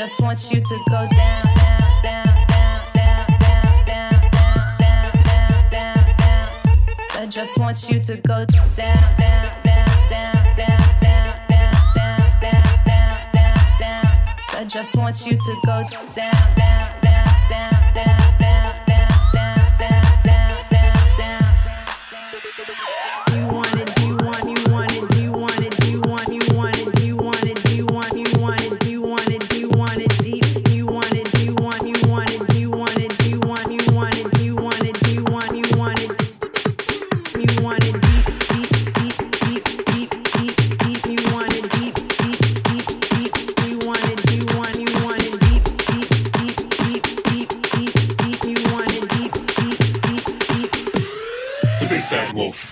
just want you to go down, down, down, down, down, down, down, down, down, down, down. I just want you to go down, down, down, down, down, down, down, down, down, down, down. I just want you to go down, down, down, down, down, down, down, down, down, down, down, down. You want it, you want, you want it, you want it, you want, you want it, you want it, you want, you want it, you want it, you want it deep. You want it, you want, you want it, you want it, you want, you want it, you want it, you want, you want it. You want it deep, deep, deep, deep, deep, deep, deep. You want it deep, deep, deep, deep. You want it, you want, you want it deep, deep, deep, deep, deep, deep, deep. You want it deep, deep, deep, deep. The Big Bad Wolf.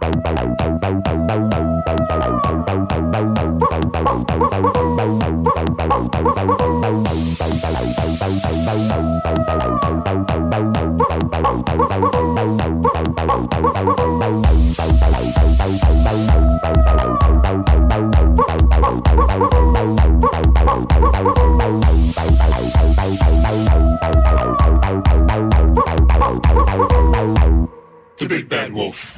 The Big Bad Wolf.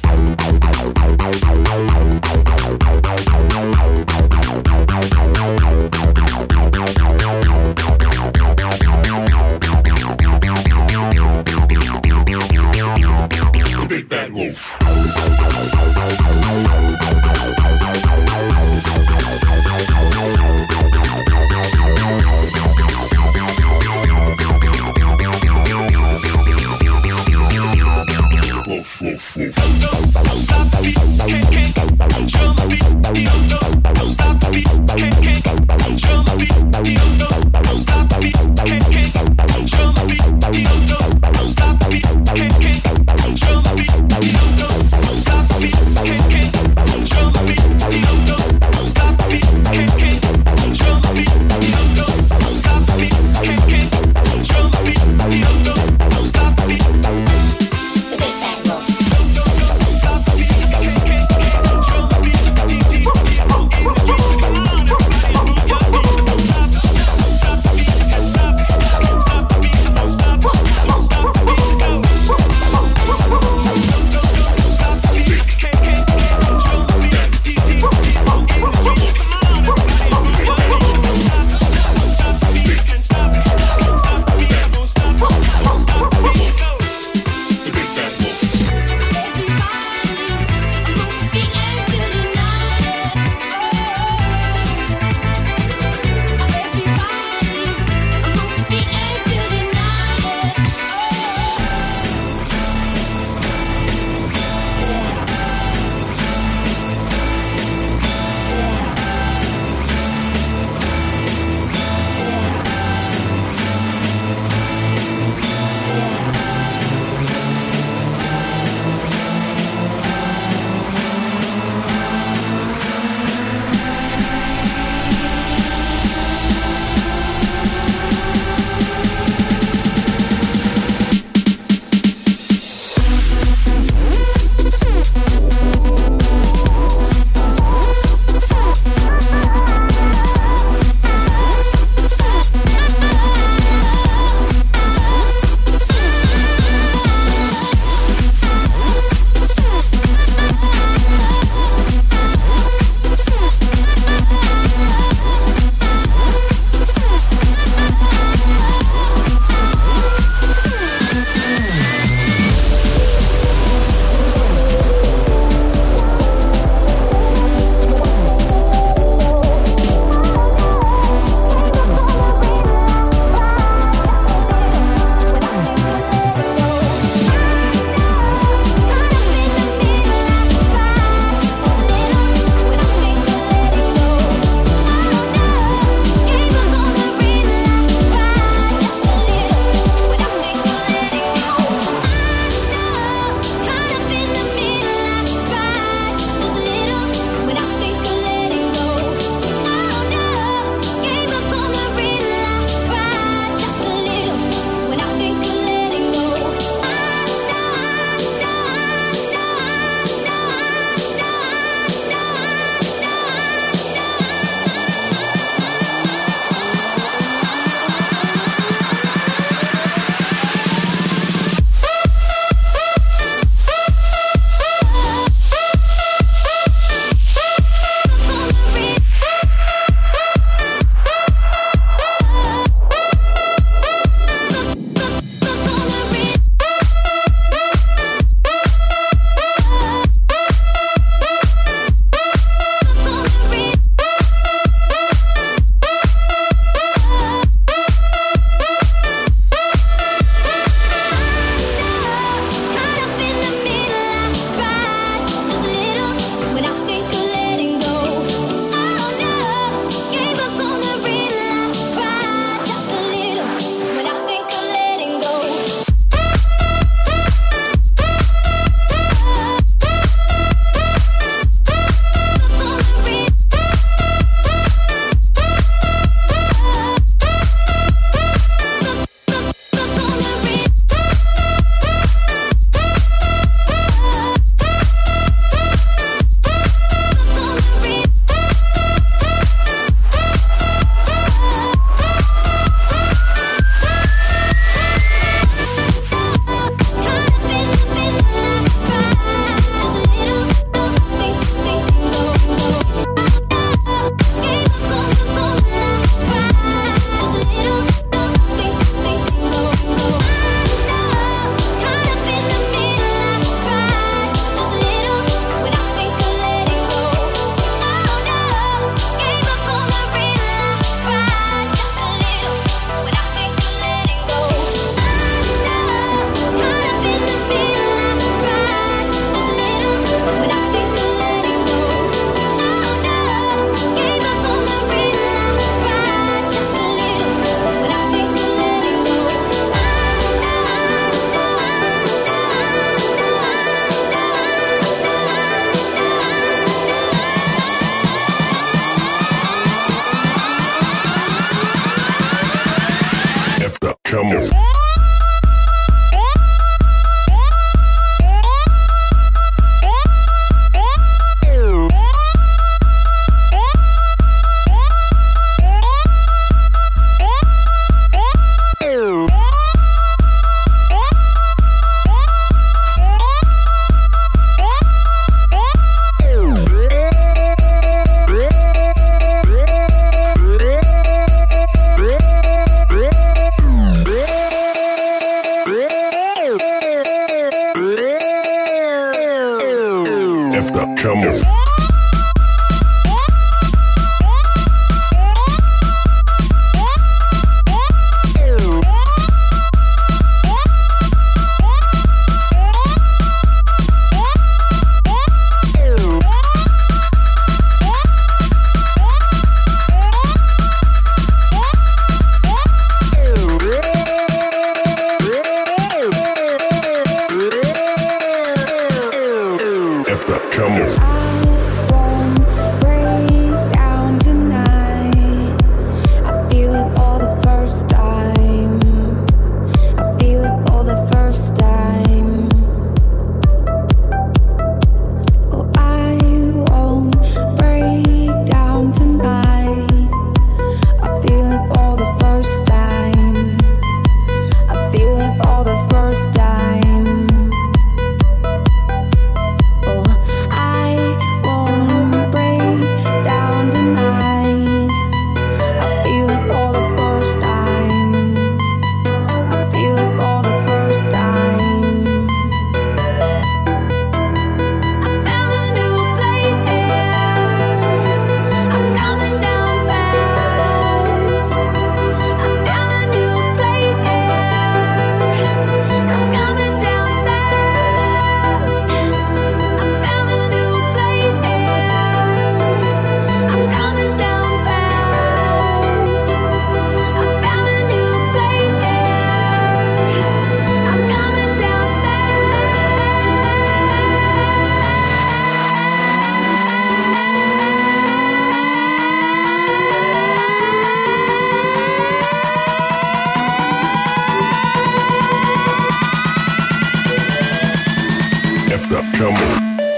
Come on.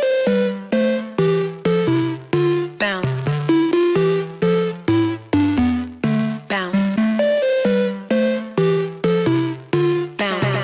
Bounce. Bounce. Bounce.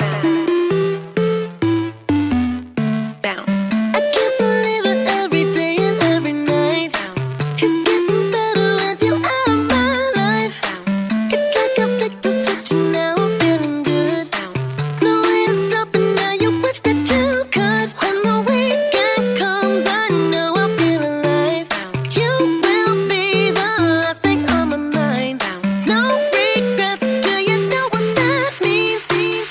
Bounce. I can't believe it every day and every night. It's getting better with you out of my life. It's like I flicked a switch and now I'm feeling good. No way to stop it now, you wish that you could. When the weekend comes, I know I'll feel alive. You will be the last thing on my mind. No regrets, do you know what that means?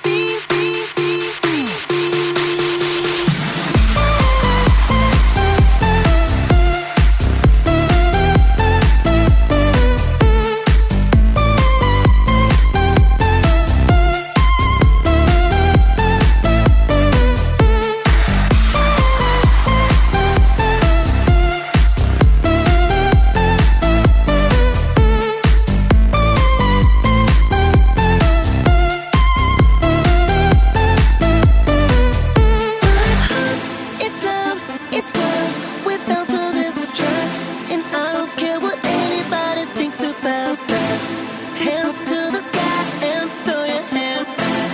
It's loud, it's wild, we bounce to this track. And I don't care what anybody thinks about that. Hands to the sky and throw your hair back.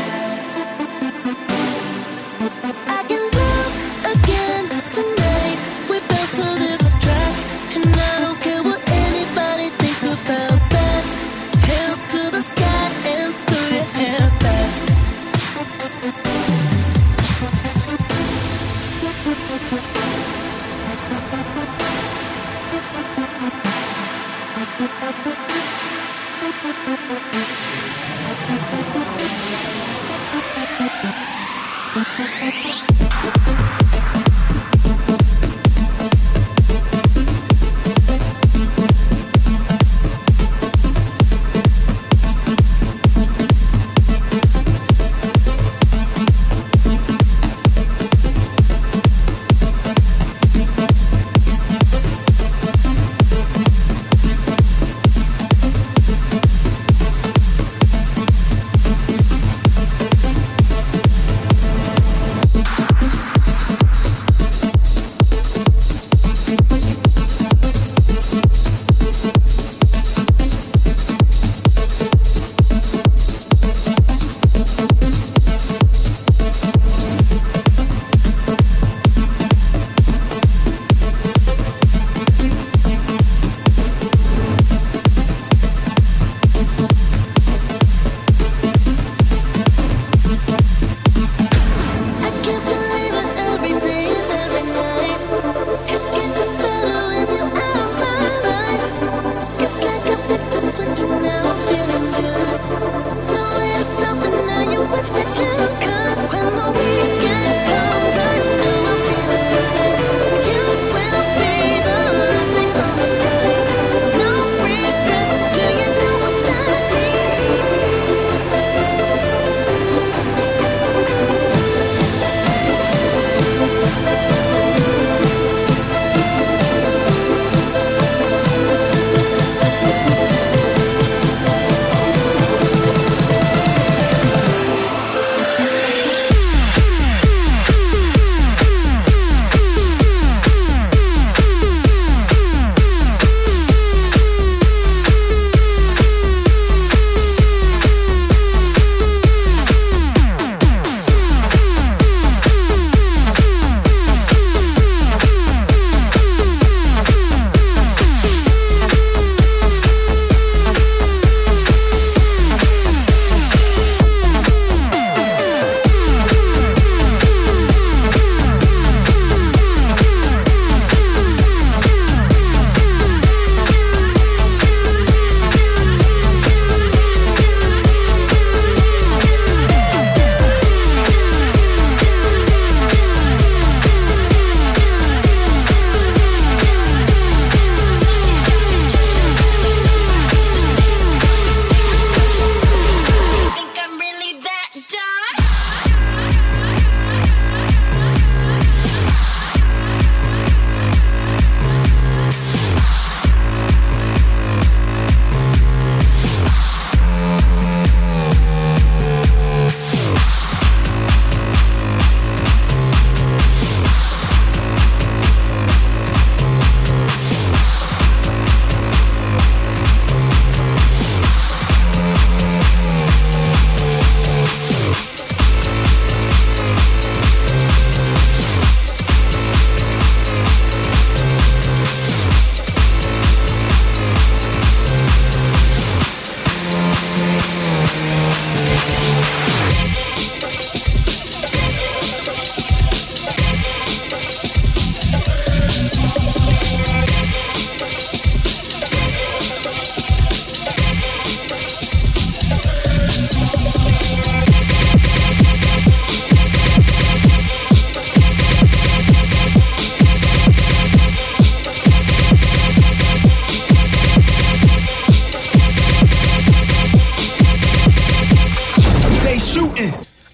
I can love again tonight. We bounce to this track. And I don't care what anybody thinks about that. Hands to the sky and throw your hair back.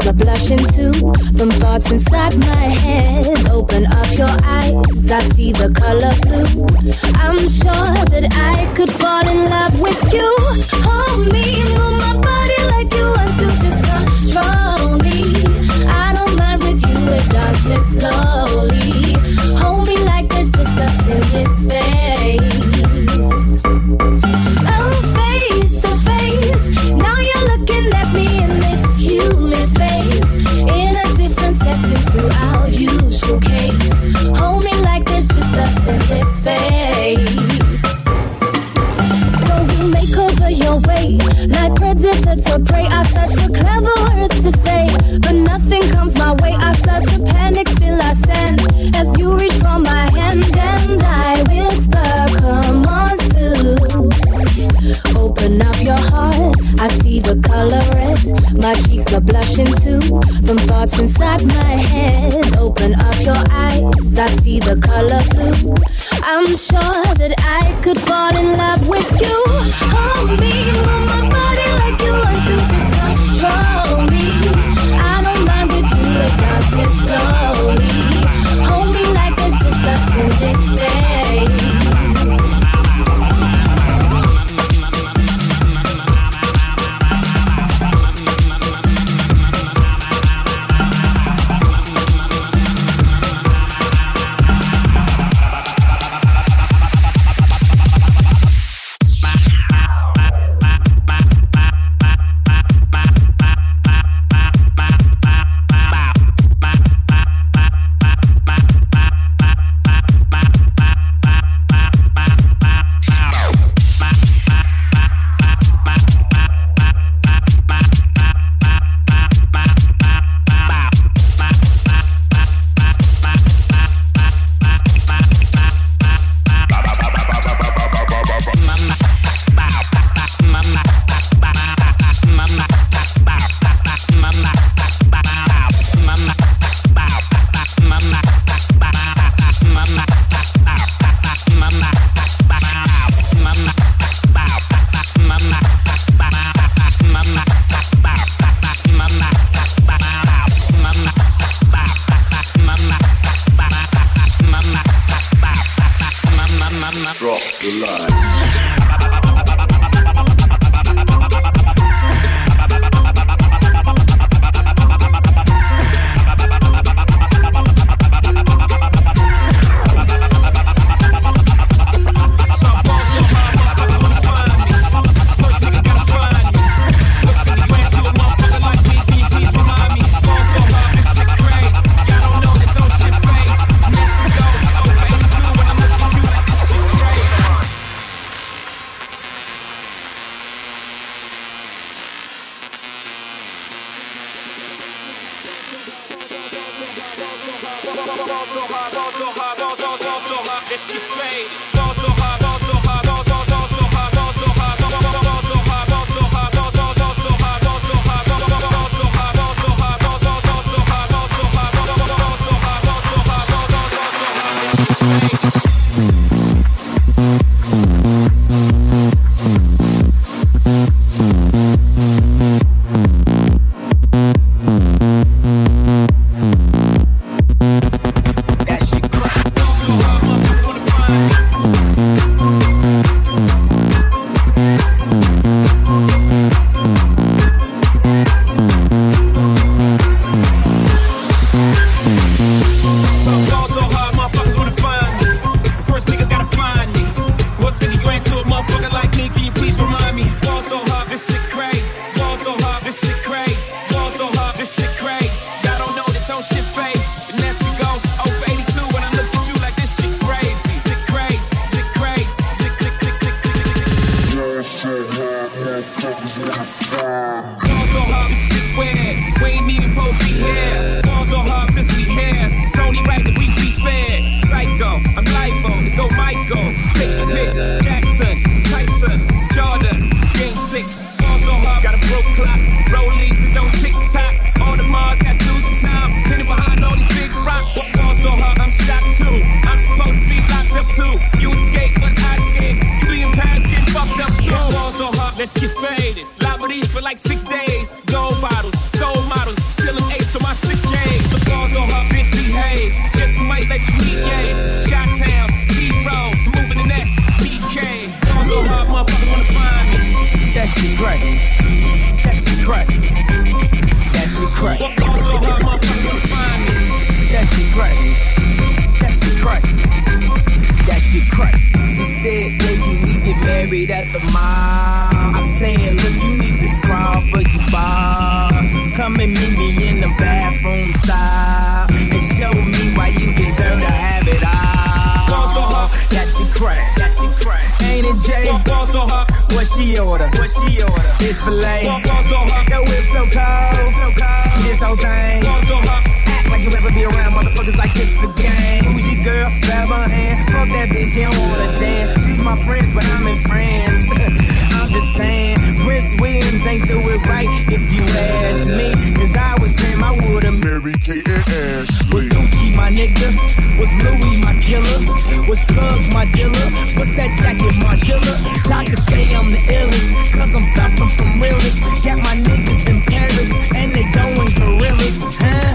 cheeks are blushing too from thoughts inside my head. Open up your eyes, I see the color blue. I'm sure that I could fall in love with you. Hold me, move my body like you want to, just control me. I don't mind with you, it does it slowly. Hold me like there's just us in this space. Oh, face to face, now you're looking at me in this human space. In a different setting through our usual case. Hold me like there's just us in this space. So you make over your way, like predator to prey. I search for clever words to say, but nothing comes my way. I start to panic, still I stand as you reach for my hand and I whisper, come on, Sue. Open up your heart, I see the color red. My cheeks are blushing too from thoughts inside my head. Open up your eyes, I see the color blue. I'm sure that I could fall in love with you. Hold me, move my body like you want to, just control me. I don't mind with you, it does it slowly. Hold me like there's just us in this space. Let's get faded. Liberties for like 6 days. Gold bottles, soul models, still shit crack. That shit crack. That shit crack. That shit crack. That shit crack. That shit crack. She said, baby, we get married at the mall. I said, look, you need to crawl for your bar. Come and meet me in the bathroom style and show me why you deserve to have it all. That shit crack. That shit crack. Ain't it Jay? What she order? What she order? It's filet. That whip so cold. This whole thing. Act like you ever be around motherfuckers like this again. Who's your girl? Grab her hand. Fuck that bitch, she don't wanna dance. She's my friend, but I'm in France. I'm just saying, Prince Williams ain't do it right if you ask me. Cause I was him, I would've Mary Kate and Ashley. Was Gucci my nigga? Was Louis my killer? Was Clubs my dealer? What's that jacket, Margilla? Doctors say I'm the illest, cause I'm suffering from realest. Got my niggas in Paris, and they going gorillas, huh?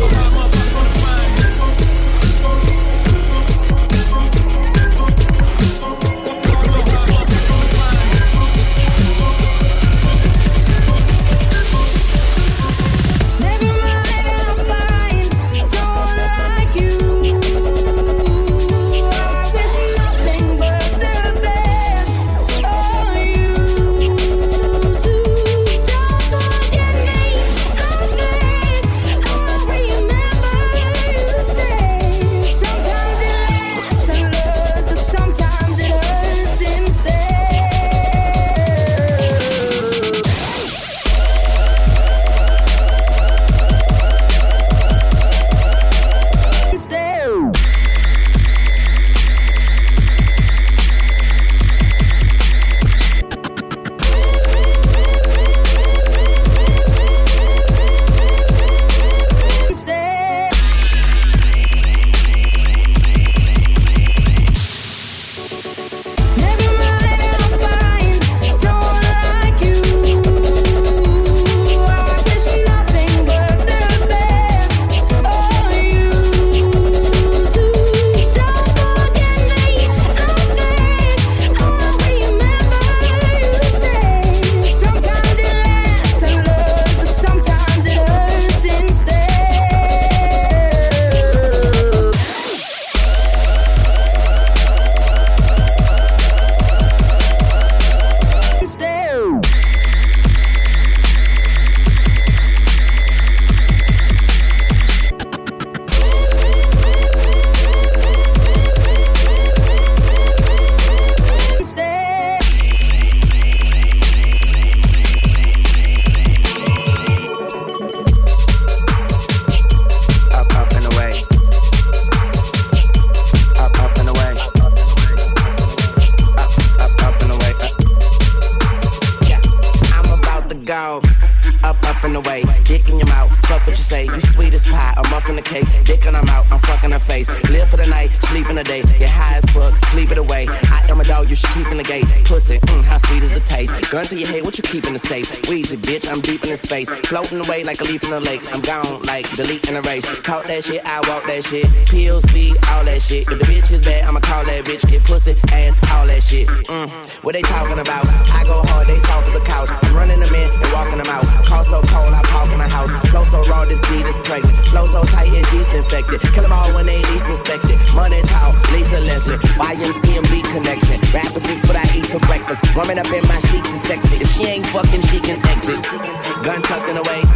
Gun to your head, what you keep in the safe? Weezy, bitch, I'm deep in the space. Floating away like a leaf in the lake. I'm gone like delete in a race. Caught that shit, I walk that shit. Pills, speed, all that shit. If the bitch is bad, I'ma call that bitch. Get pussy, ass, all that shit. What they talking about? I go hard, they soft as a couch. I'm running them in and walking them out. Call so cold, I park in the house. Flow so raw, this beat is pregnant. Flow so tight, it's yeast infected. Kill them all when they least suspected. Money tall, Lisa Leslie. YMCMB connection. Rappers is what I eat for breakfast. Woman up in my sheets and sexy. If she ain't fucking, she can exit. Gun tucked in the waist.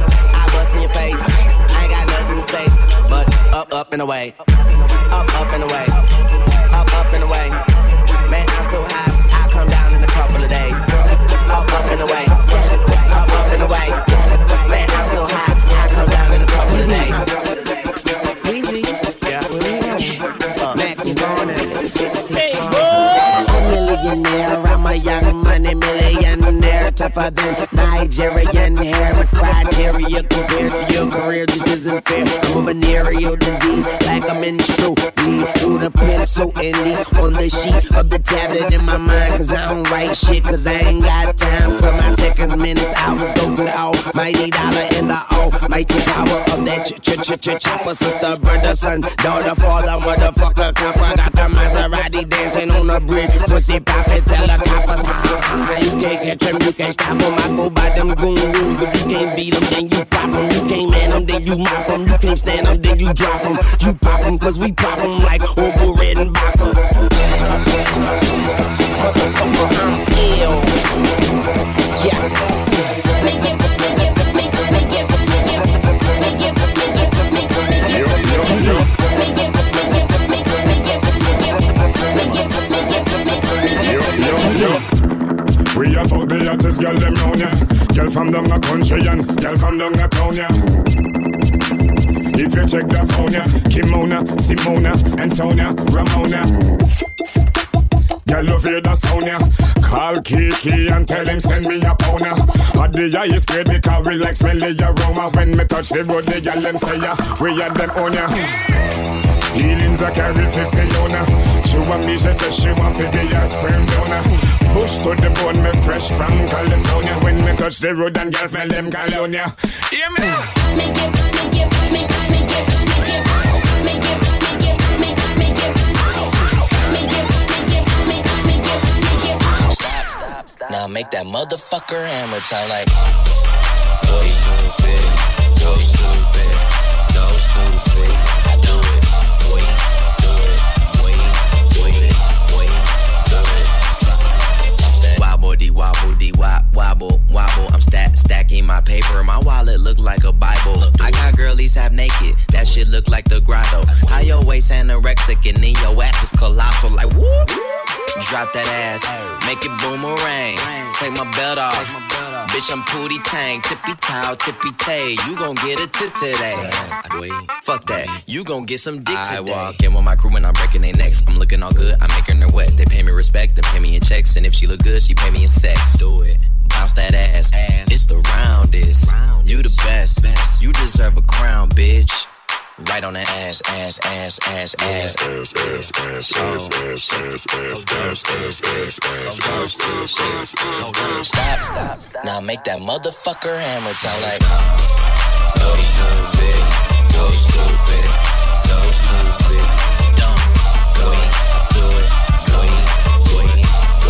I bust in your face. I ain't got nothing to say. But up and away. Up and away. Up and away. Man, I'm so high, I'll come down in a couple of days. Up and away. Up and away. Man, I'm so high, I'll come down in a couple of days. Easy. Yeah. Mac, you gonna. Hey, boy. I'm a millionaire, I'm a young money millionaire. Tougher than Nigerian hair. My criteria compared to your career just isn't fair. I'm a venereal disease, like a menstrual. Bleed through the pencil and leak on the sheet of the tablet in my mind. Cause I don't write shit, cause I ain't got time. Cause my seconds, minutes, hours go to the almighty dollar and the almighty power of that chopper. Sister, brother, son, daughter, father, motherfucker, copper. Got the Maserati dancing on the bridge. Pussy poppin', tell the coppers, ha ha ha. You can't catch them, you can't stop them. I go by them goon rules. If you can't beat them, then you pop them. You can't man them, then you mop them. You can't stand them, then you drop them. You pop them, cause we pop them like Oval Red and Baka. Motherfucker, I'm ill. Yeah. We a fuck the hottest girl them round ya. Girl from down a country and girl from down a town ya. If you check the phone ya, Kimona, Simona and Sonia, Ramona. Girl love hear the sound ya. Call Kiki and tell him send me a pound ya. At the eye is scared because we like smell the aroma. When me touch the road the girl them say ya, we had them on ya. Feelings I carry for Fiona. She want me, she says she want to be a sperm donor. Bush to the bone, me fresh from California. When me touch the road and girls smell them colonia. Hear me now. Now make that motherfucker hammer time like go stupid, go stupid, go stupid. I do it, boy, do it, boy, do it, boy, do it. Wobble dee wobble dee wobble wobble. I'm stacking my paper. My wallet look like a Bible. I got girlies half naked. That shit look like the grotto. How your waist anorexic and then your ass is colossal like whoop. Drop that ass, make it boomerang. Take my belt off, bitch I'm Pootie Tang. Tippy towel, tippy tay. You gon' get a tip today. Fuck that, you gon' get some dick today. I walk in with my crew and I'm breaking their necks. I'm looking all good, I'm making her wet. They pay me respect, they pay me in checks. And if she look good, she pay me in sex. Do it, bounce that ass. It's the roundest, you the best. You deserve a crown, bitch. Right on that ass. Stop. Now make that motherfucker hammer time like go stupid, so stupid, dumb, go, I do it,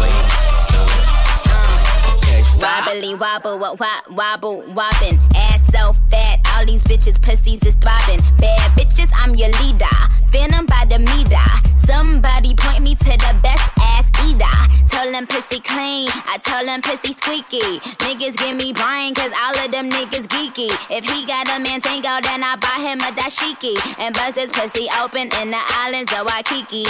okay, stop. Wobbly wobble, wobble, wobbin'. Ass so fat, all these bitches pussies is throbbing. Bad bitches, I'm your leader. Venom by the meter. Somebody point me to the best ass eater. Tell them pussy clean, I tell them pussy squeaky. Niggas give me brain, cause all of them niggas geeky. If he got a Mantango, then I buy him a dashiki. And bust his pussy open in the islands of Waikiki.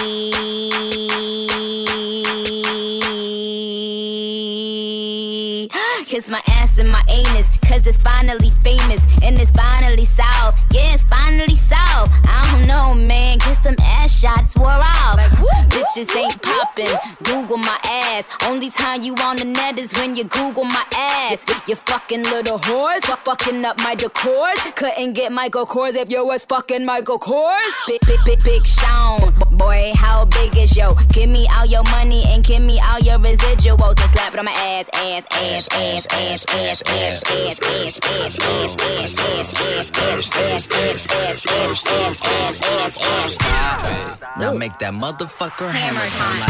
Kiss my ass and my anus, cause it's finally famous. And it's finally solved, yeah, it's finally solved. I don't know, man, kiss them ass shots wore off. Like, bitches ain't popping, Google my ass. Only time you on the net is when you Google my ass. You fucking little whores, fucking up my decors. Couldn't get Michael Kors if you was fucking Michael Kors. Big Sean, boy, how big is yo? Give me all your money and give me all your residuals and slap it on my ass. Now make that motherfucker hammer time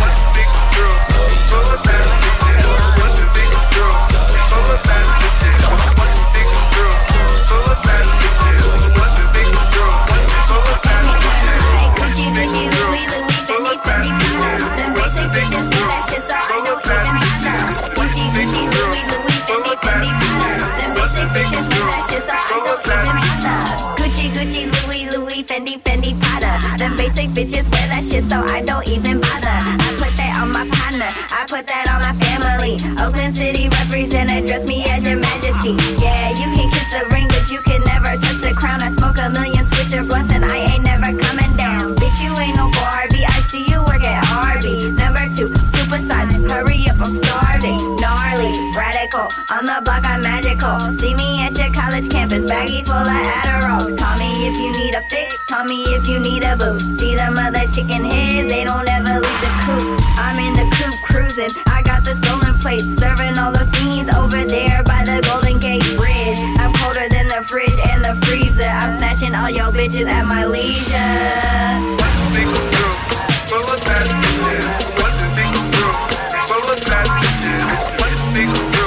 Fendi, Prada. Them basic bitches wear that shit, so I don't even bother. I put that on my partner, I put that on my family. Oakland City represent, address me as your majesty. Yeah, you can kiss the ring, but you can never touch the crown. I smoke a million Swisher blunts and I ain't never coming down. Bitch, you ain't no Barbie, I see you work at Arby's. Number 2, supersize, hurry up, I'm starving. Gnarly, radical, on the block I'm magical. See me at your college campus, baggy full of Adderalls. Call me if you need a fix, call me if you need a boost. See them other chicken heads, they don't ever leave the coop. I'm in the coop cruising, I got the stolen plates, serving all the fiends over there by the Golden Gate Bridge. I'm colder than the fridge and the freezer. I'm snatching all your bitches at my leisure. One single girl, full of bad bitches. One single girl, full of bad bitches. One single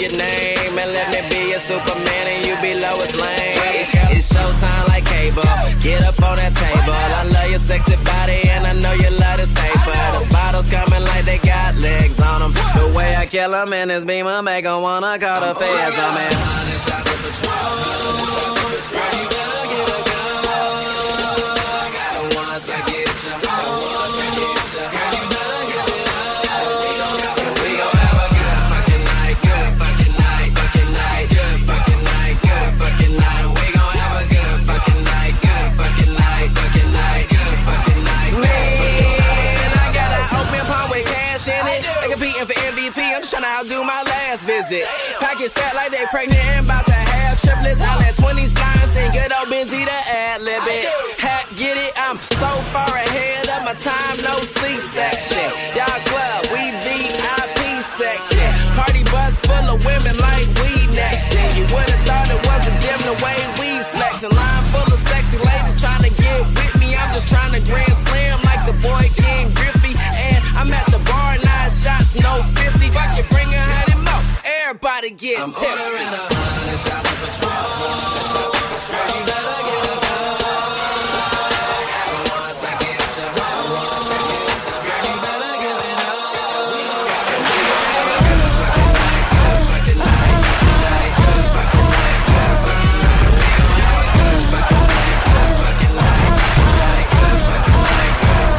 your name and let me be your Superman and you be Lois Lane. It's showtime like cable. Get up on that table. I love your sexy body and I know you love this paper. The bottles coming like they got legs on them. The way I kill them in this beamer make them wanna call the feds on me. 100 shots of Patrón. You better get a gun. Once I get you, once I get you, girl, you better give it up. We gon' have a good fucking night, good fucking night, fucking night, good fucking night, good fucking night. We gon' have a good fucking night, good fucking night, fucking night, good fucking night. Man, I got an open palm with cash in it. They competing for MVP. I'm just tryna outdo my last visit. Pockets fat like they pregnant and about to have triplets. I let 20s flying, sing good old Benji to ad-lib it. Hat, get it, I'm so far ahead of my time, no C-section. Y'all club, we VIP section. Party bus full of women like we next. And you would've thought it was a gym the way we flexin'. Line full of sexy ladies trying to get with me. I'm just trying to grand slam like the boy King Griffey. And I'm at the bar, 9 shots, no 50. If I can bring 100 more, everybody get tipsy. I'm ordering 100 shots of Patrón. You better get a gun. Once I get you, once I get you, girl, you better give it up. We gon' have a good fucking night, good fucking night, good fucking night, good fucking night. We gon' have a good fucking night, good fucking night, good fucking night, good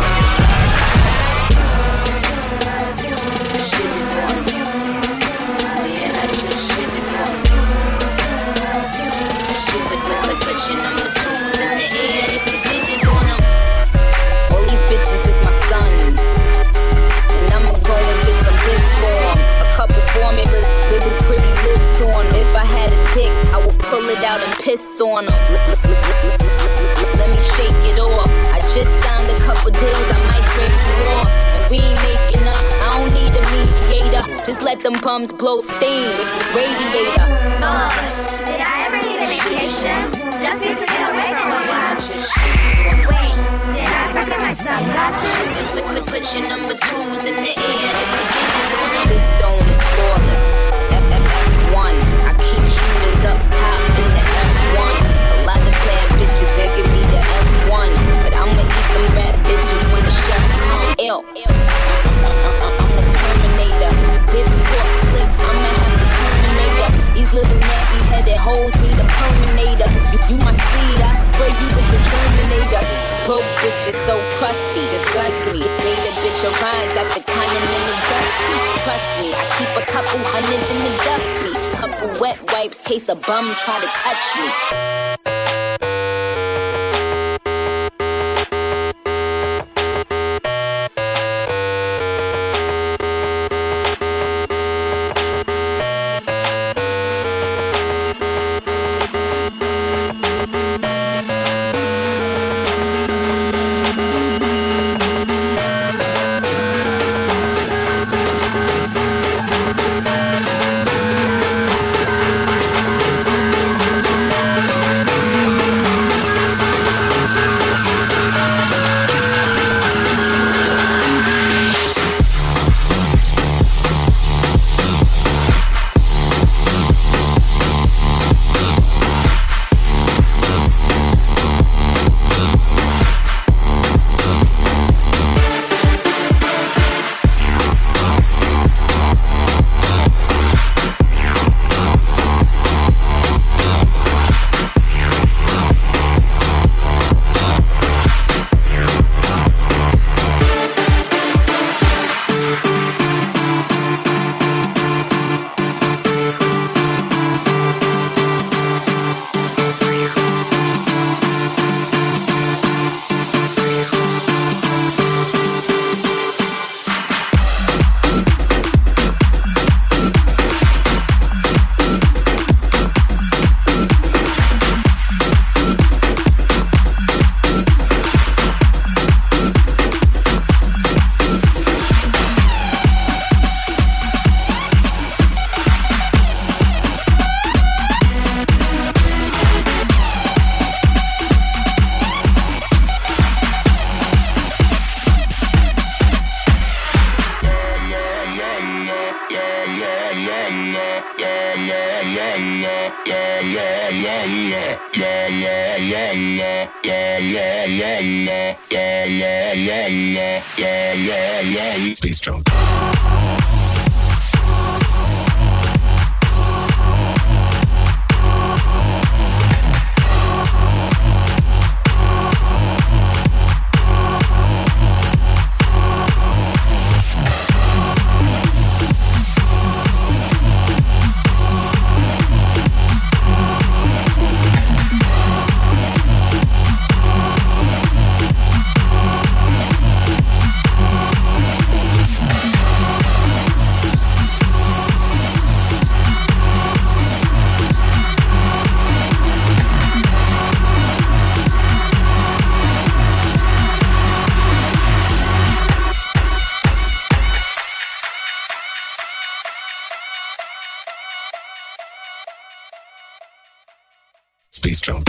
All these bitches is my sons, and I'ma go and get some lips for 'em. A couple formulas, little pretty lips on 'em. If I had a dick, I would pull it out and piss on 'em. Let me shake it off. I just signed a couple deals, I might break you off. And we ain't making up, I don't need a mediator. Just let them bums blow steam with the radiator. Did I ever need a vacation? Just need to get away for a while. Wait, did I forget my sunglasses? Put your number 2s in the air. This zone is flawless. F1. I keep shooters up top in the F1. A lot of bad bitches that give me the F1, but I'ma eat them bad bitches when the chef comes. Ill. I'm the Terminator. Bitch talk slick. I'ma have the Terminator. These little nappy headed hoes need a Terminator. You my seed, I spray you with the Terminator. Broke bitch is so crusty, disgust me. Made a bitch around, got the continental dusty. Trust me, I keep a couple hundred in the dusty. Couple wet wipes, case a bum try to touch me. Space Jump. Space Jump.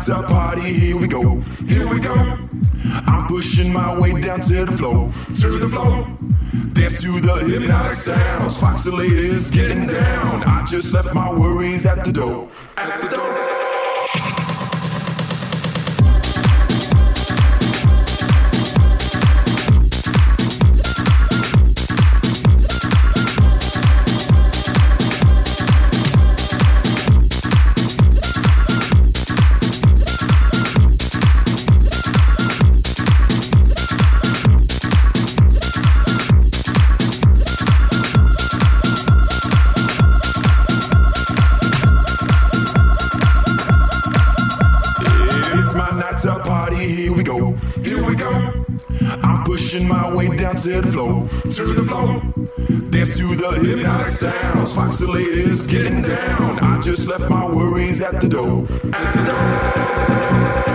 to party, here we go, here we go. I'm pushing my way down to the floor, Dance to the hypnotic sounds, foxy ladies getting down. I just left my worries at the door, at the door. My way down to the floor, Dance to the hypnotic sounds, foxy ladies getting down. I just left my worries at the door, at the door.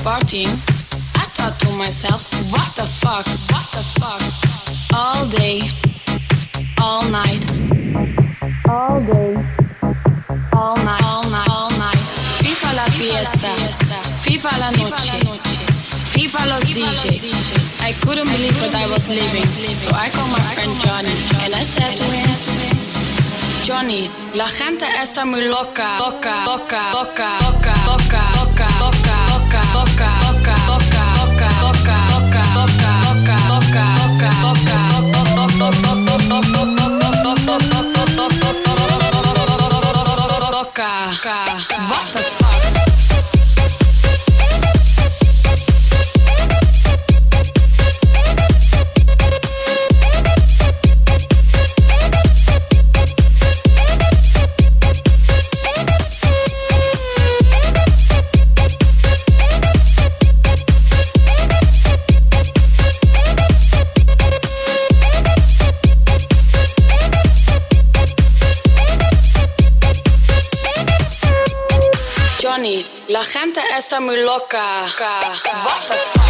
partying, I thought to myself, what the fuck, all day, all night, all day, all night, all night, all night. FIFA la fiesta, FIFA la noche, FIFA los DJ. I couldn't believe what I was living, so I called my friend Johnny, and I said to him, Johnny, la gente está muy loca, loca, loca, loca, loca, loca, loca, loca, loca, loca, loca, loca, loca, loca, loca, loca, loca, loca. What the fuck? Johnny, la gente está muy loca. What the fuck?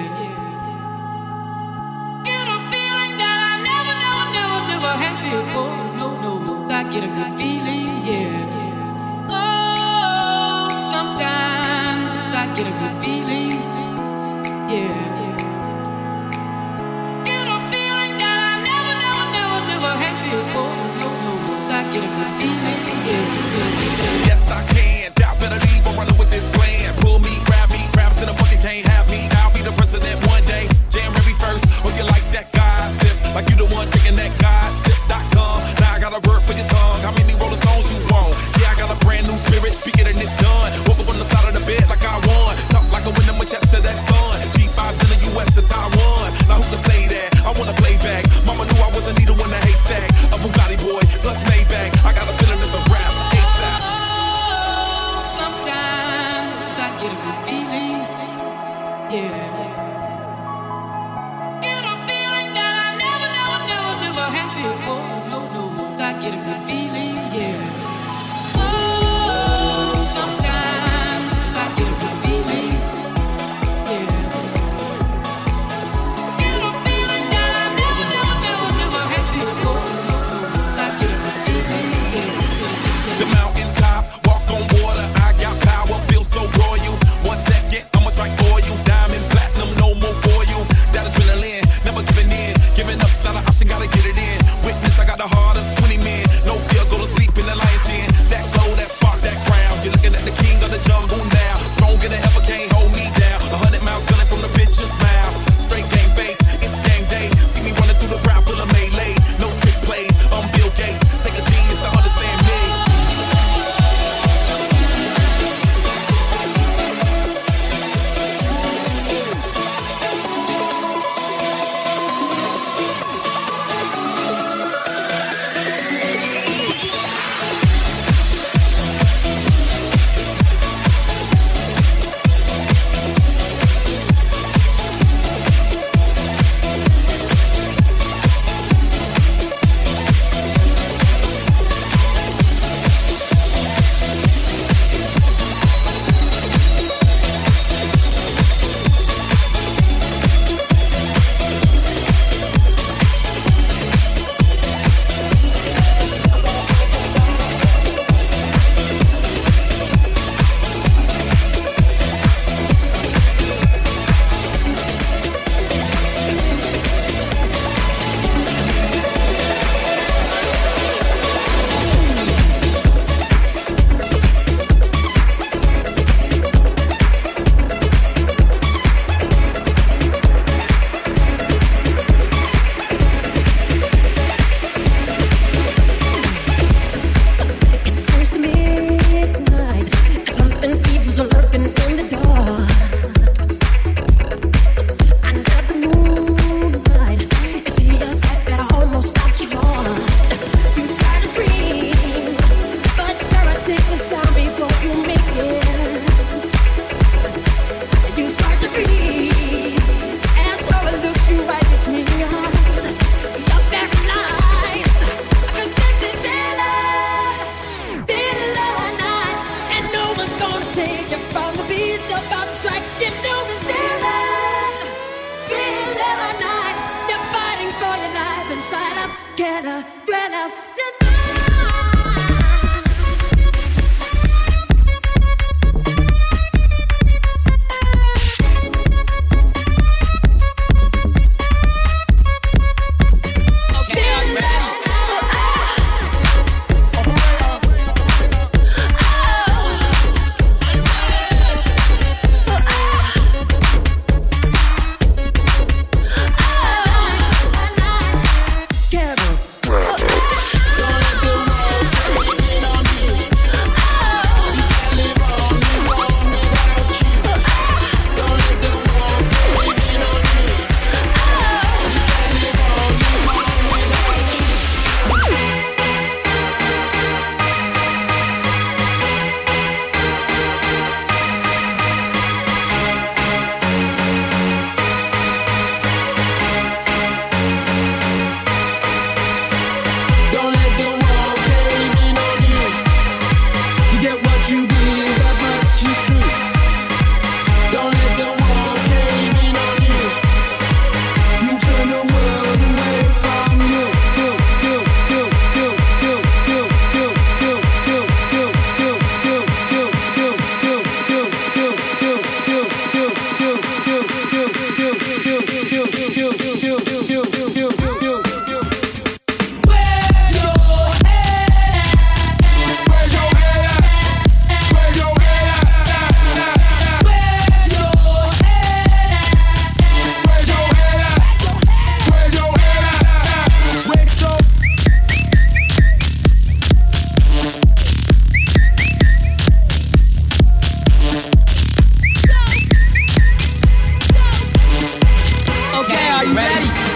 Get a feeling that I never had before. No, I get a good feeling, yeah. Oh, sometimes I get a good feeling, yeah. Get a feeling that I never had before. No, I get a good feeling, yeah. Yes, I can. Doubt better leave or running with this plan. Pull me, grab us in a bucket, can't have me. I'll be the president one day. Jam every verse, or you like that gossip. Like you the one taking that gossip.com. Now I gotta work for your tongue. How many Rolling Stones you want? Yeah, I got a brand new spirit, speak it and it's done. Woke up on the side of the bed like I won. Talk like a winner, my chest to that sun. G5 to the US to Taiwan. Now who can say that? I wanna play back. Mama knew I wasn't needle in the haystack. A Bugatti boy, plus Maybach. I got a feeling it's a rap. ASAP. Sometimes I get a good feeling, yeah. Get a feeling that I never had before. No, I get a good feeling, yeah. Oh, sometimes I get a good feeling, yeah. Get a feeling that I never had before. No, I get a good feeling, yeah. The mountaintop, walk on water, I got power, feel so royal. 1 second, I'ma strike for you. Diamond, platinum, no more for you. That adrenaline, never giving in. Giving up's not an option, gotta get it in. Witness, I got the heart of 20 men. No fear, go to sleep in the lion's den. That glow, that spark, that crown. You're looking at the king of the jungle now. Stronger than ever, can't hold me down. 100 miles gunning from the bitch's mouth. Straight game face, it's game day. See me running through the crowd full of melee. No trick plays, I'm Bill Gates. Take a genius to understand me. Don't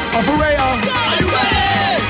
Operator, are you ready?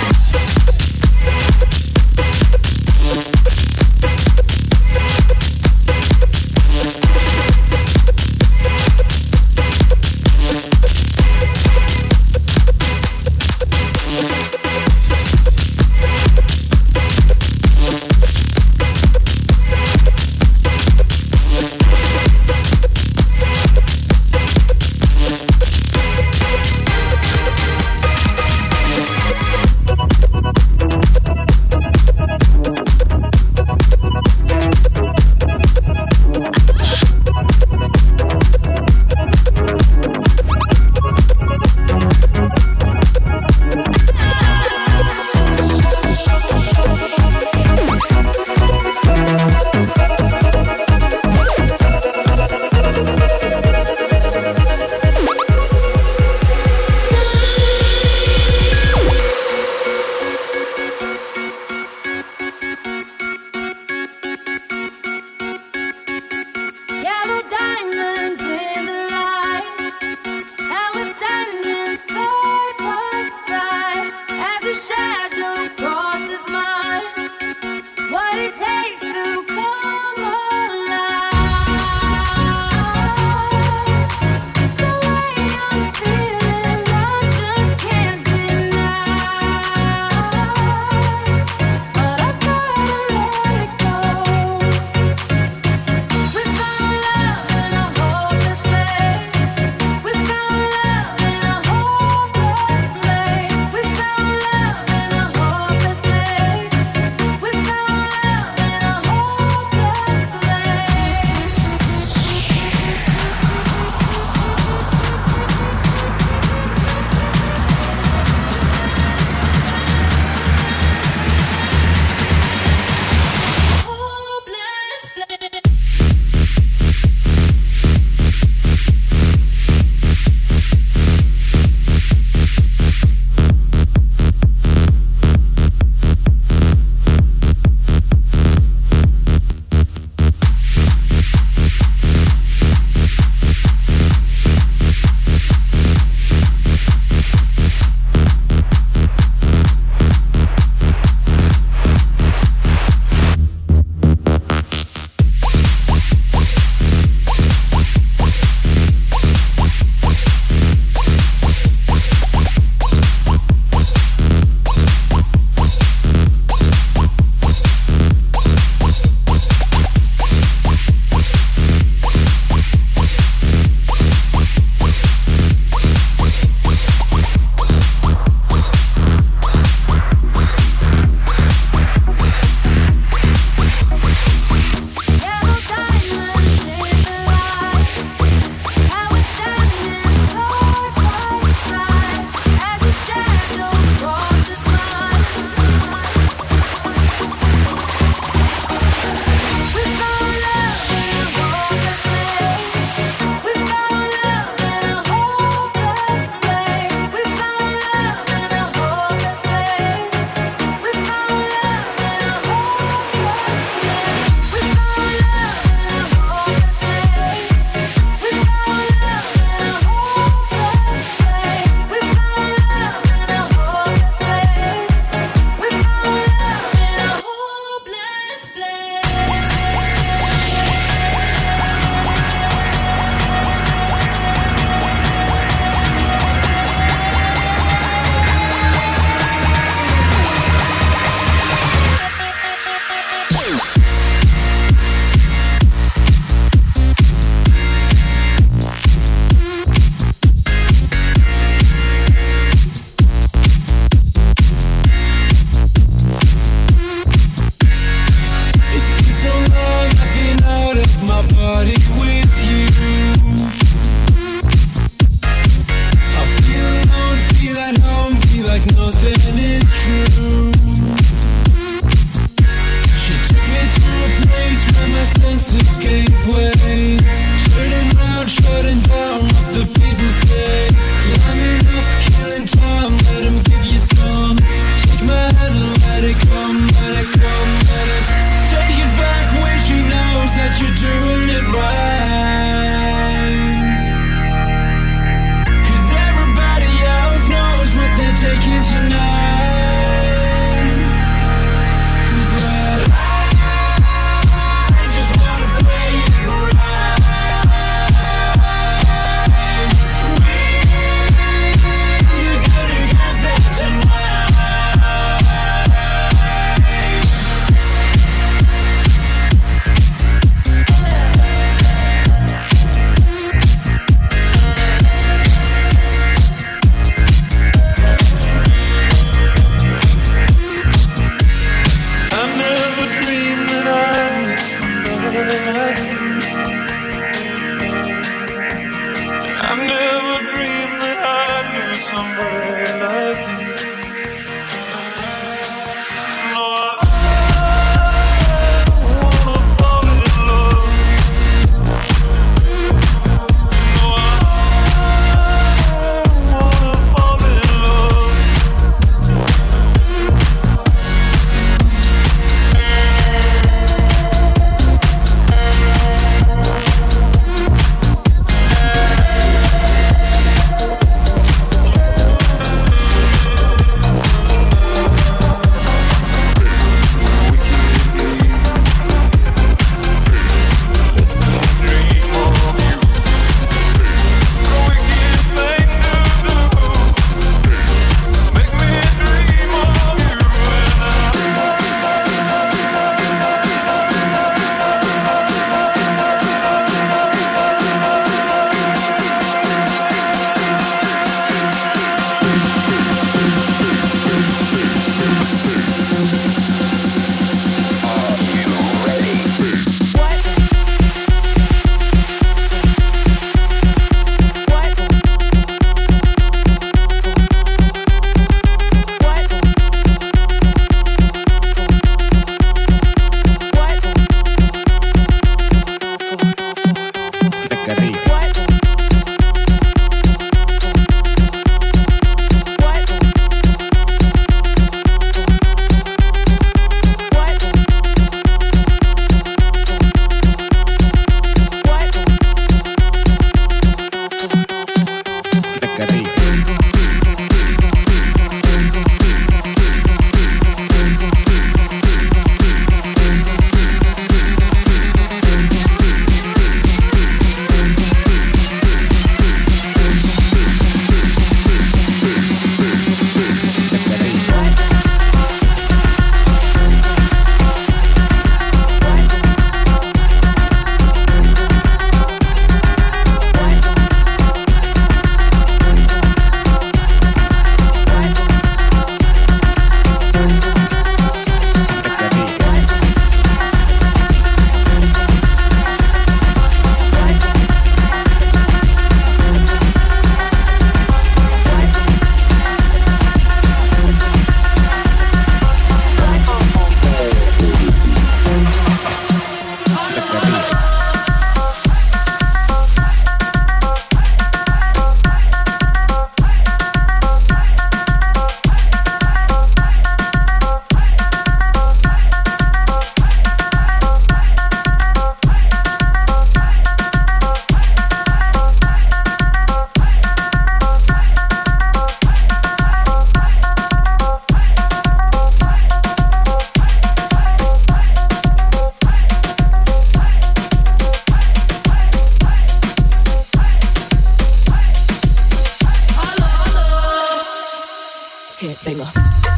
Headbanger.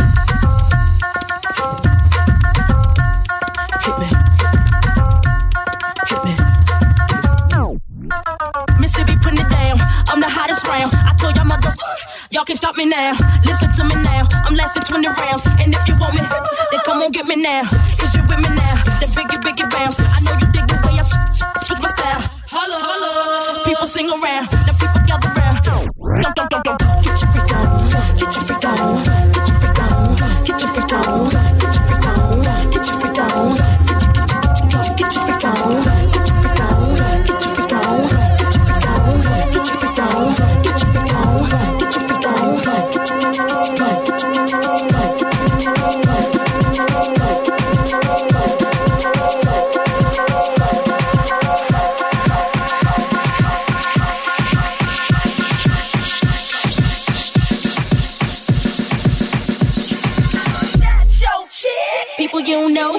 Hit me. Hit me. Mississippi putting it down. I'm the hottest round. I told y'all mother, y'all can't stop me now. Listen to me now. I'm lasting 20 rounds. And if you want me, then come on get me now. Is you with me now? The biggie bounce. I know you dig the way I switch my style. Holla, holla. People sing around. The people gather round. Don't. Get your freak on. Get your freak on. Get your freak on. Get your freak on. Get your freak on. Get your freak on. Get your freak on. Get your freak on. Get your freak on. Get your freak on. Get your freak on. Get your freak on. Get your freak on. People you know.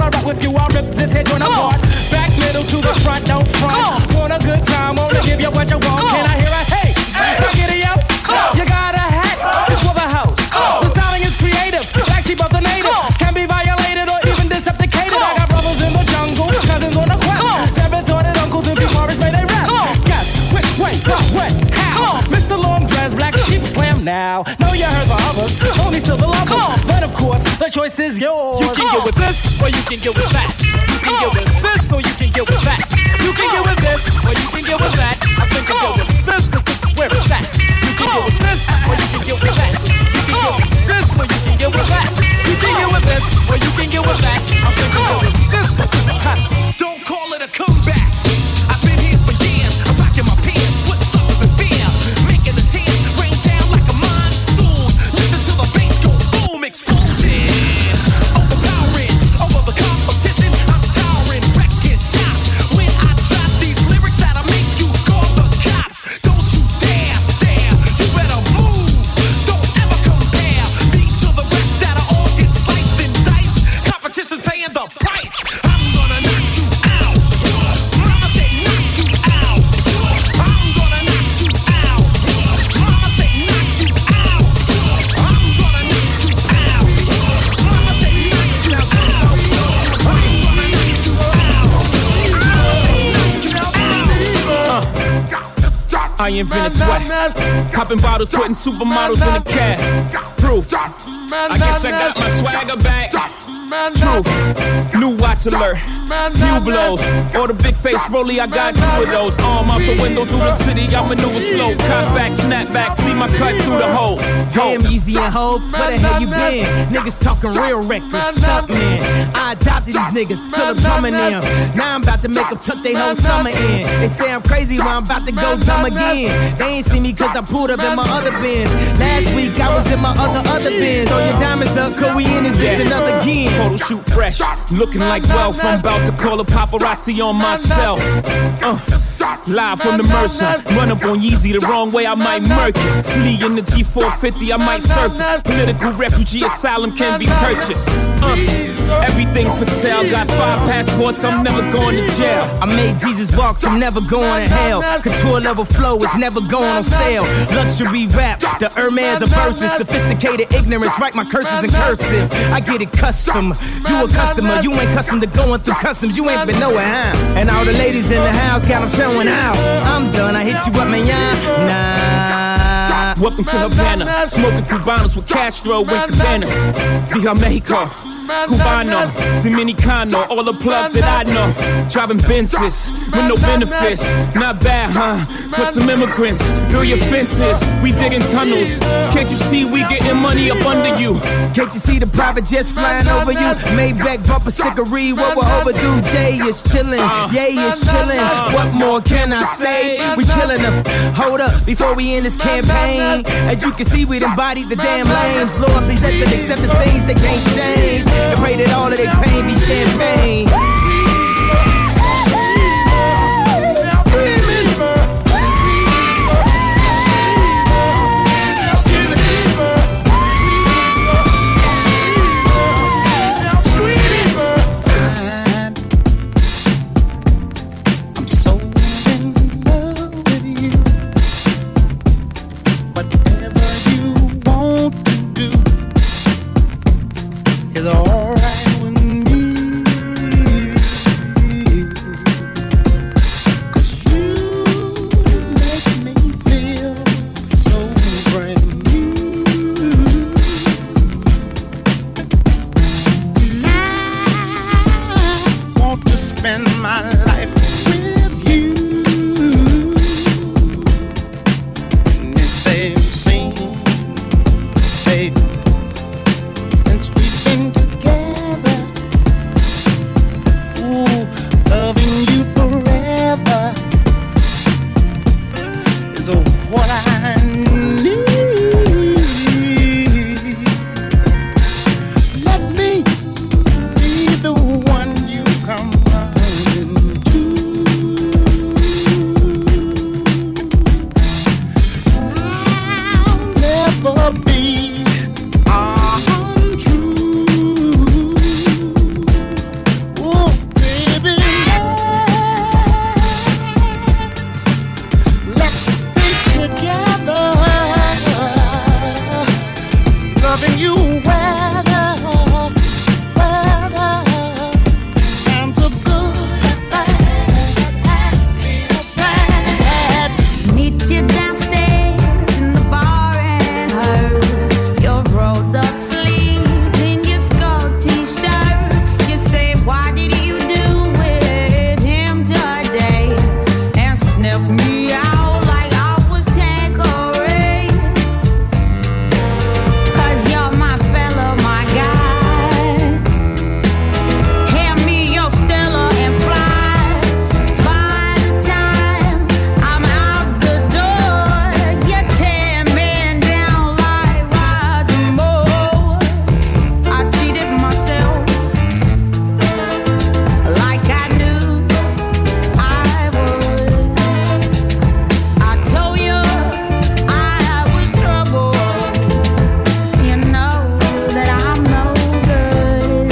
I rock with you, I'll rip this head joint apart. Back, middle to the front, don't front. Want a good time, wanna give you what you want. Can I hear a hey? Get it out. You got a hat, it's for the house. The styling is creative, like she both the native. Can be violated or even decepticated. I got brothers in the jungle, cousins on the quest. Debit-ordered uncles and before may they rest. Guess which way, what, how? Mr. Long Dress, Black Sheep Slam now. Know you heard the others, only still the lovers. But of course, the choice is yours. You can get with this, or you can get with that. You can get with this, or you can get with that. You can get with this, or you can get with that. I think I'll go with this, cause this is where it's at. You can get with this, or you can get with that. You can get with this, or you can get with that. You can get with this, or you can get with that. I think I'll go with this, but this is hot. Don't call it a comeback. I've been here for years. I'm rocking my pants, putting suckers in fear, making the tears rain down like a monsoon. Listen to the bass go boom, explosion, overpowering over the competition. I'm towering, wrecking shop. When I drop these lyrics that'll make you call the cops. Don't you dare stare. You better move. Don't ever compare me to the rest that'll all get sliced and diced. Competition's paying the price. I'm gonna knock you out. Mama said knock you out. I'm gonna knock you out. Mama said knock you out. I'm gonna knock you out. Mama said knock you out. I'm gonna knock you out. I invented sweat. Popping bottles, putting supermodels in the cab. Proof. I guess I got my swagger back. Truth. New watch alert. Few blows. Or the big face rollie, I got two of those. Arm out the window through the city, I maneuver slow. Cut back, snap back, see my cut through the holes. Damn, Easy and Hov, where the hell you been? Niggas talking real reckless, stunt man. I adopted these niggas, Philip Drummond them. Now I'm about to make them tuck they whole summer in. They say I'm crazy, but I'm about to go dumb again. They ain't see me cause I pulled up in my other bins. Last week I was in my other bins. Throw your diamonds up, cause we in this bitch another again. Photo shoot fresh, looking like wealth. I'm about to call a paparazzi on myself. Live from the Mercer, run up on Yeezy the wrong way, I might murk it. Flee in the G450, I might surface. Political refugee asylum can be purchased. Everything's for sale, got 5 passports, I'm never going to jail. I made Jesus walk, so I'm never going to hell. Couture level flow, it's never going on sale. Luxury rap, the Hermes of verses. Sophisticated ignorance, write my curses in cursive. I get it custom, you a customer. You ain't custom to going through customs, you ain't been nowhere, huh? And all the ladies in the house got them showing out. I'm done, I hit you up, man, nah. Welcome to Havana, smoking Cubanos with Castro and Cabanas. Viva Mexico, Cubano, Dominicano, all the plugs that I know. Driving Benzes with no benefits, not bad, huh? For some immigrants, build your fences, we digging tunnels. Can't you see we getting money up under you? Can't you see the private jets flying over you? Maybach bumper stickery, what we're overdue. Jay is chillin', Yay is chillin'. What more can I say? We killin' them. Hold up, before we end this campaign. As you can see, we embodied the damn lames. Lord, please let them accept the things they can't change. And pray that all of their pain be champagne. I'm so in love with you. Whatever you want to do is alright with me. loving you weather times are good, bad, sad. Meet you downstairs in the bar and her. Your rolled up sleeves in your skull t-shirt. You say, why did you do with him today? And sniff me out like I was Tanqueray. 'Cause you're my fella, my guy. Hand me your Stella and fly. By the time I'm out the door, you're 10 men down like Roger Moore. I cheated myself like I knew I would. I told you I was trouble. You know that I'm no good.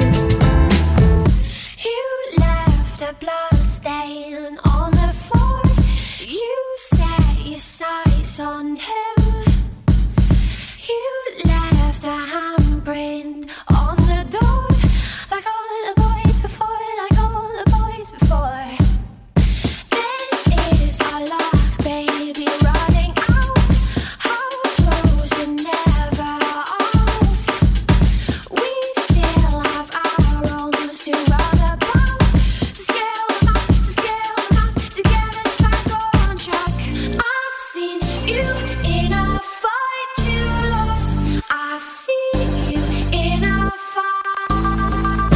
You left a blood stain on the floor. You set your sights on him. You left a handprint on the door, like all the boys before, like all the boys before. This is our luck, baby, running out. Our clothes were never off. We still have our owners to run about, to scale them up, to get us back on track. I've seen you in a fight you lost. I've seen you in a fight.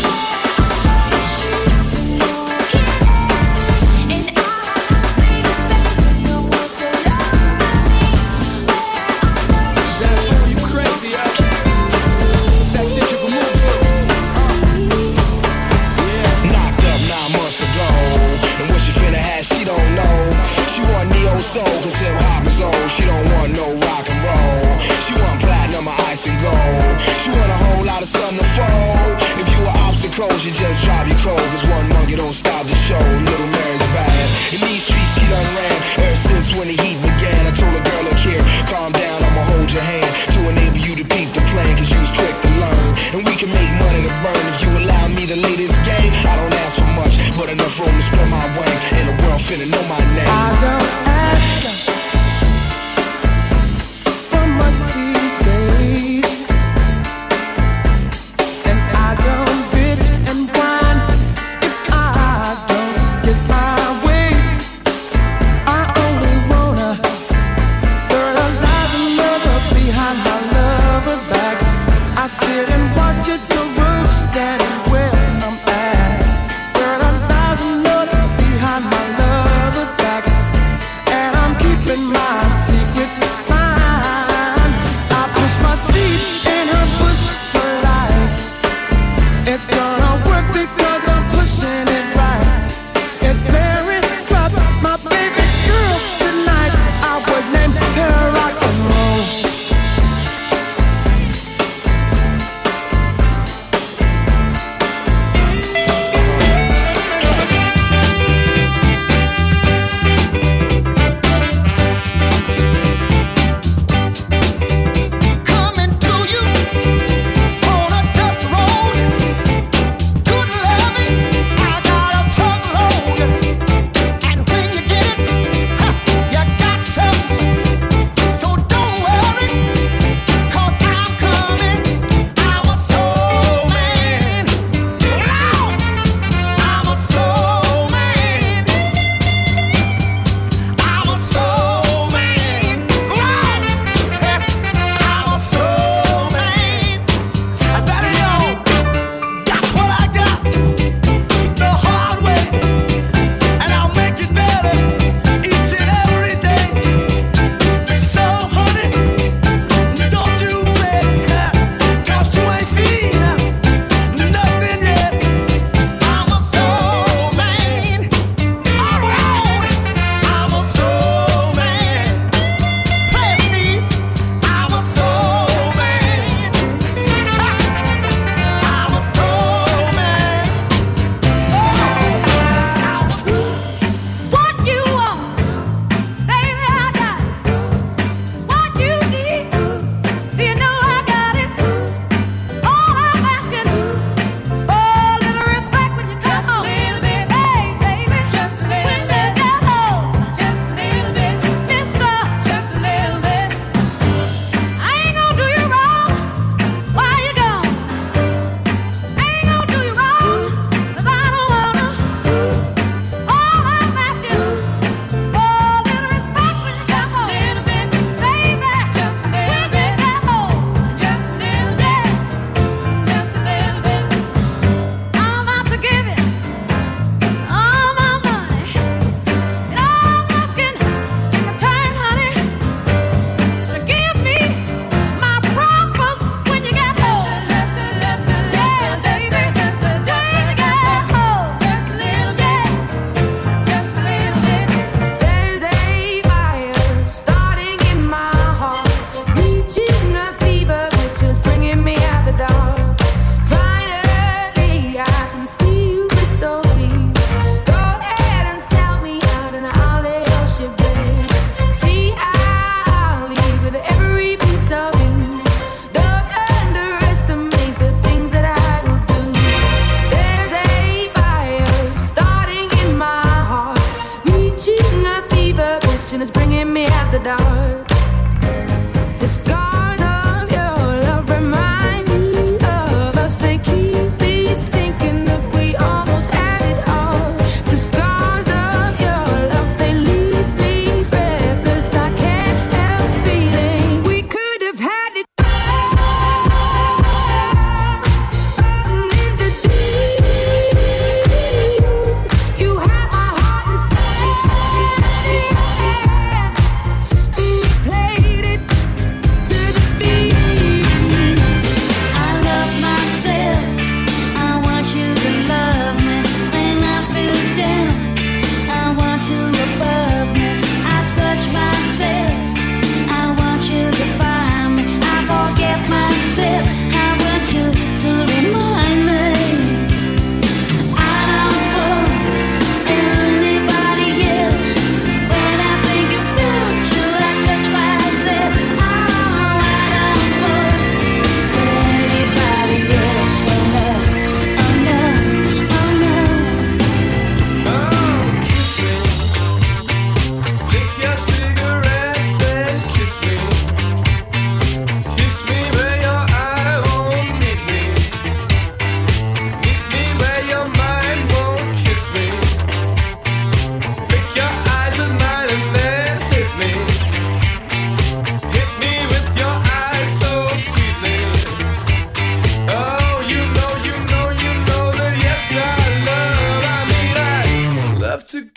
Shoes and your kid, and eyes made of fake. No one to love me. You crazy, huh? It's that shit you can move to. Knocked up 9 months ago, and what she finna have, she don't know. She want neo soul, cause hip hop is old. She don't want no rock and roll. She want platinum or ice and gold. She want a whole lot of sun to fold. If you were obstacles, you just drop your cold, cause one monkey don't stop the show. Little Mary's bad. In these streets, she done ran ever since when the heat began. I told a girl, look here, calm down, I'ma hold your hand to enable you to peep the plan, cause you was quick to learn. And we can make money to burn if you allow me to lay this game. I don't ask for much, but enough room to spread my wings, and the world finna know my name. I don't ask for much these days, and I don't bitch and whine if I don't get my way. I only wanna fertilize another behind my lover's back. I sit and watch it, the roots standing where I'm at. Fertilize another behind my lover's back, and I'm keeping my secrets fine. I push my seed in her bush for life. It's gonna work because I'm pushing it right. If Mary dropped my baby girl tonight, I would name her rock and roll. Coming to you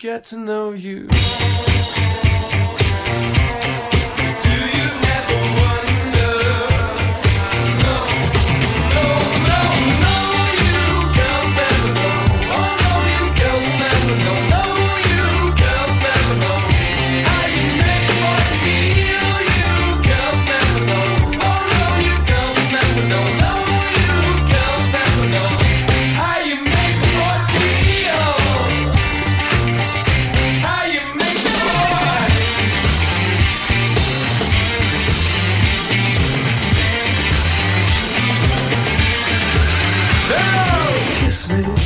get to know you. Kiss me.